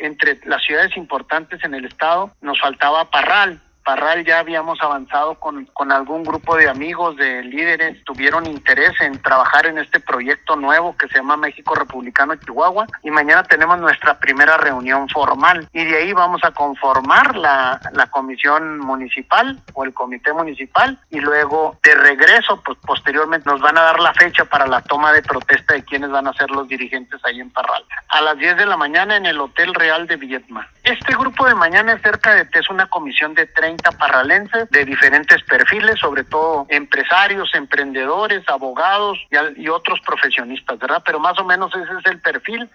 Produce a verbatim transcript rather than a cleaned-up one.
entre las ciudades importantes en el estado, nos faltaba Parral. Parral ya habíamos avanzado con, con algún grupo de amigos, de líderes, tuvieron interés en trabajar en este proyecto nuevo que se llama México Republicano Chihuahua, y mañana tenemos nuestra primera reunión formal y de ahí vamos a conformar la, la comisión municipal o el comité municipal, y luego de regreso, pues posteriormente nos van a dar la fecha para la toma de protesta de quiénes van a ser los dirigentes ahí en Parral. A las diez de la mañana en el Hotel Real de Vietma. Este grupo de mañana es cerca de es una comisión de treinta parralenses de diferentes perfiles, sobre todo empresarios, emprendedores, abogados y, y otros profesionistas, ¿verdad? Pero más o menos ese es el perfil